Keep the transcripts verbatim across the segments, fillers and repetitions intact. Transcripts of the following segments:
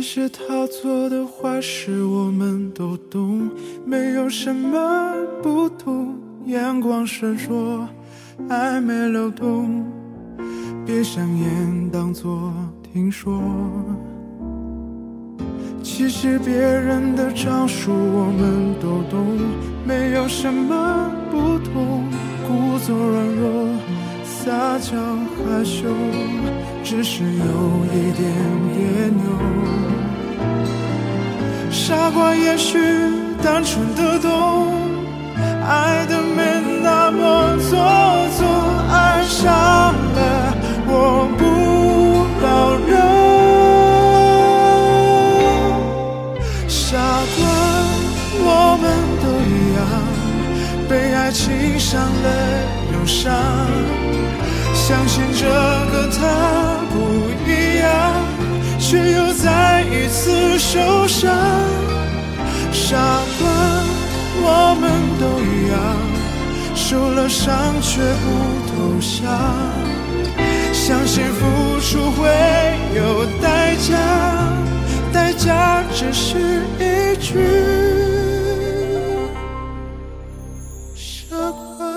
实他做的坏事我们都懂，没有什么不同，眼光闪烁，暧昧流动，闭上眼当作听说。其实别人的招数我们都懂，没有什么不同，故作软弱，撒娇害羞，只是有一点别扭。傻瓜也许单纯的懂，爱的没那么做作，爱上了我不保留。傻瓜我们都一样，被爱情伤了又伤，相信这个他不一样，却又再一次受伤。傻瓜我们都一样，受了伤却不投降，相信付出会有代价，代价只是一句傻瓜。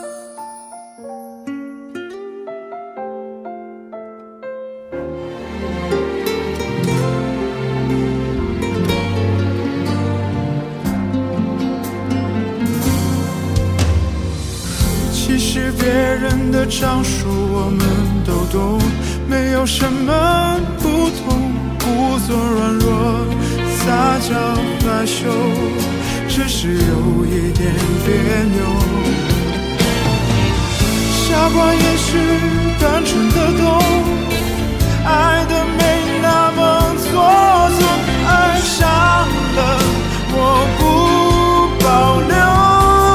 其实别人的招数我们都懂，没有什么不同，故作软弱，撒娇害羞，只是有一点别扭。傻瓜也许单纯的懂，爱的没那么做作，爱上了我不保留。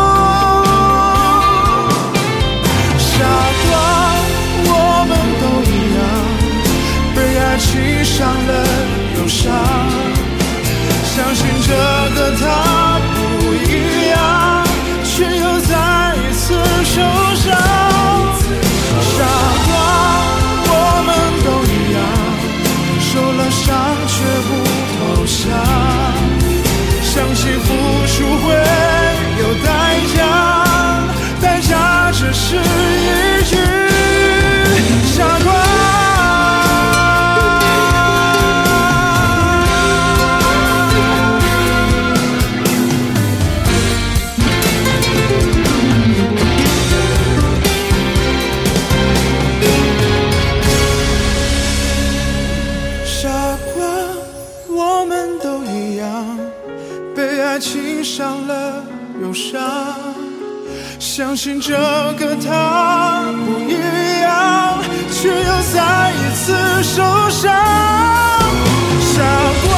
爱情伤了又伤，相信这个他不一样，却又再一次受伤。傻瓜我们都一样，受了伤却不投降，相信付出会有代价，代价只是一句傻瓜。爱情伤了又伤，相信这个他不一样，却又再一次受伤。傻瓜